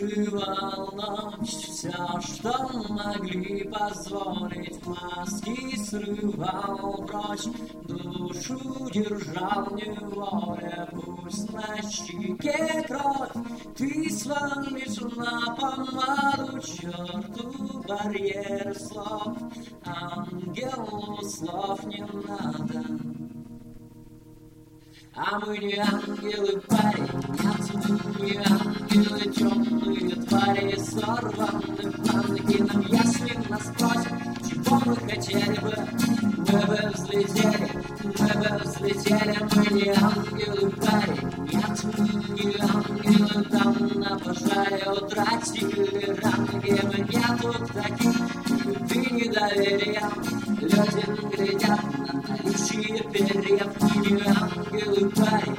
скрывал ночь, все, что могли позволить, маски срывал прочь, душу держал в неволе, пусть на щеке кровь, ты свалишь на помаду черту барьер слов, ангелу слов не надо. А мы не ангелы, парень, нет, мы не ангелы, темные твари, сорваны планы кином, если нас спросят, чего мы хотели бы, мы бы взлетели, мы не ангелы, парень, нет, мы не ангелы, там на пожаре утратили ранги, мы нету таких, любви недоверия, люди глядят на наличие перьев, мы не ангелы, парень.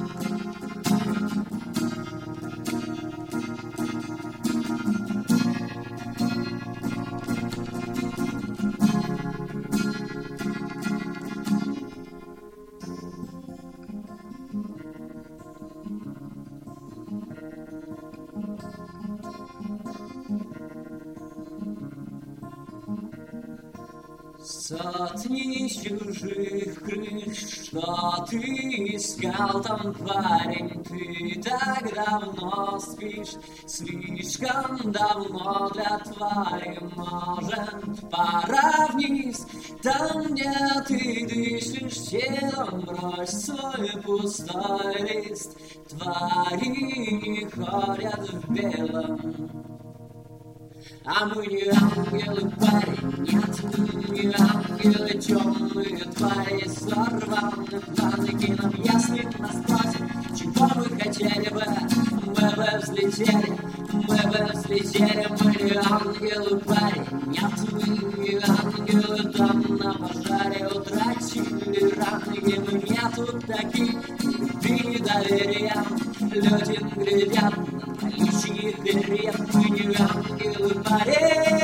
Сотни чужих крыш, что ты искал там, парень, ты так давно спишь, слишком давно для твари, может, пора вниз, там, где ты дышишь телом, брось свой пустой лист, твари не ходят в белом. А мы не ангелы, парень, нет, мы не ангелы, темные твари, сорваны планы кином, если нас спросят, чего мы хотели бы, мы бы взлетели, мы не ангелы, парень, нет, мы не ангелы, там на пожаре утратили ранги, мы нету таких, любви недоверия, люди глядят на наличие перьев, мы не ангелы, парень.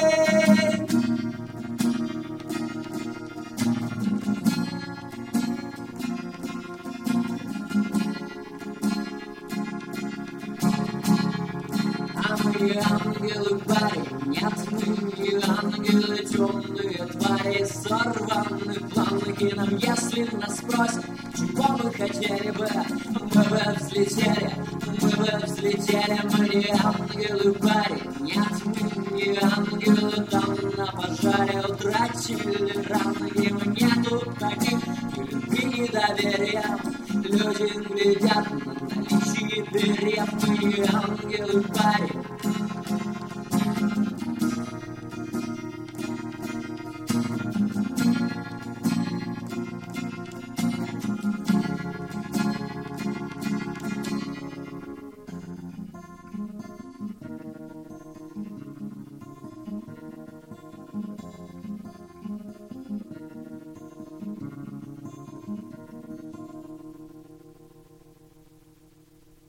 А мы не ангелы, парень, нет, мы не ангелы, темные твари, сорваны планы кином, если нас спросят, чего мы хотели бы, мы бы взлетели, мы не ангелы, парень, нет, мы не ангелы, там на пожаре утратили ранги, мы нету таких, любви недоверия, люди глядят на наличие перьев, мы не ангелы, парень.